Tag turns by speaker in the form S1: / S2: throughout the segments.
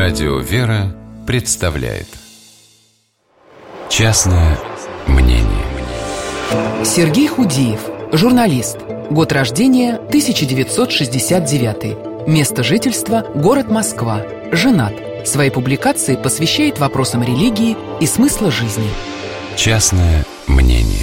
S1: Радио «Вера» представляет «Частное мнение».
S2: Сергей Худиев, журналист. Год рождения 1969. Место жительства – город Москва. Женат. Свои публикации посвящает вопросам религии и смысла жизни.
S1: «Частное мнение».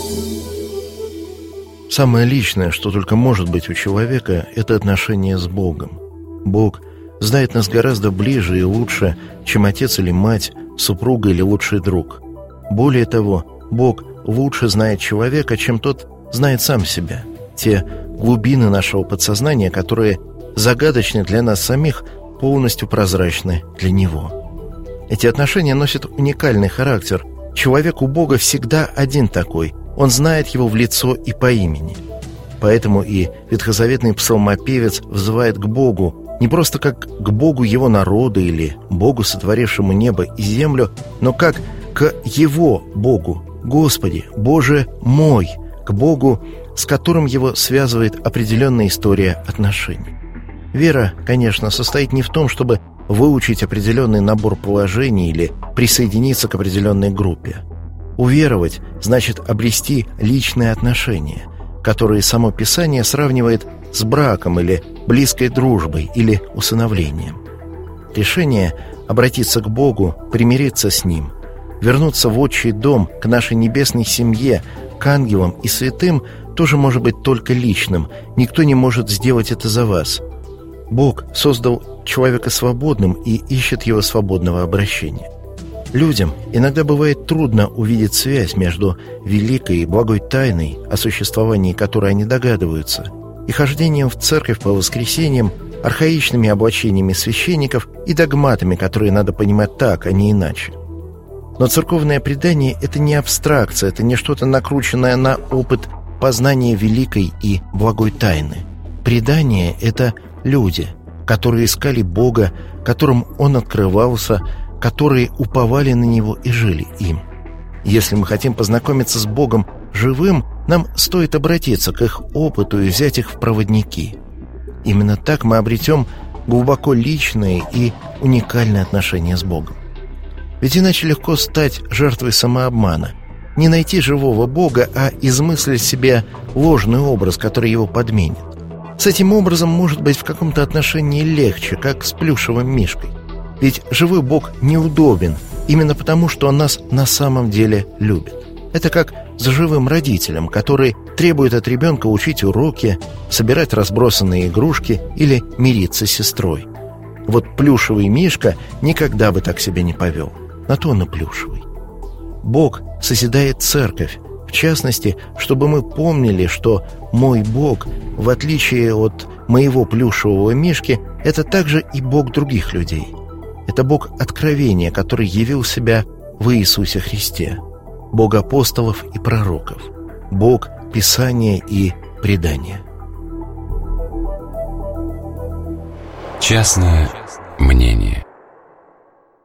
S3: Самое личное, что только может быть у человека, это отношение с Богом. Бог знает нас гораздо ближе и лучше, чем отец или мать, супруга или лучший друг. Более того, Бог лучше знает человека, чем тот знает сам себя. Те глубины нашего подсознания, которые загадочны для нас самих, полностью прозрачны для Него. Эти отношения носят уникальный характер. Человек у Бога всегда один такой. Он знает его в лицо и по имени. Поэтому и ветхозаветный псалмопевец взывает к Богу не просто как к Богу его народа или Богу, сотворившему небо и землю, но как к его Богу, Господи, Боже мой, к Богу, с которым его связывает определенная история отношений. Вера, конечно, состоит не в том, чтобы выучить определенный набор положений или присоединиться к определенной группе. Уверовать значит обрести личные отношения, которые само Писание сравнивает с браком или близкой дружбой или усыновлением. Решение обратиться к Богу, примириться с Ним, вернуться в отчий дом, к нашей небесной семье, к ангелам и святым тоже может быть только личным. Никто не может сделать это за вас. Бог создал человека свободным и ищет его свободного обращения. Людям иногда бывает трудно увидеть связь между великой и благой тайной, о существовании которой они догадываются, и хождением в церковь по воскресеньям, архаичными облачениями священников и догматами, которые надо понимать так, а не иначе. Но церковное предание – это не абстракция, это не что-то накрученное на опыт познания великой и благой тайны. Предание – это люди, которые искали Бога, которым Он открывался, которые уповали на Него и жили им. Если мы хотим познакомиться с Богом живым, нам стоит обратиться к их опыту и взять их в проводники. Именно так мы обретем глубоко личное и уникальное отношение с Богом. Ведь иначе легко стать жертвой самообмана, не найти живого Бога, а измыслить себе ложный образ, который его подменит. С этим образом может быть в каком-то отношении легче, как с плюшевым мишкой. Ведь живой Бог неудобен, именно потому, что Он нас на самом деле любит. Это как с живым родителем, который требует от ребенка учить уроки, собирать разбросанные игрушки или мириться с сестрой. Вот плюшевый мишка никогда бы так себя не повел. На то он и плюшевый. Бог созидает церковь, в частности, чтобы мы помнили, что мой Бог, в отличие от моего плюшевого мишки, это также и Бог других людей. Это Бог откровения, который явил себя в Иисусе Христе. Бог апостолов и пророков. Бог Писания и предания.
S1: Частное мнение.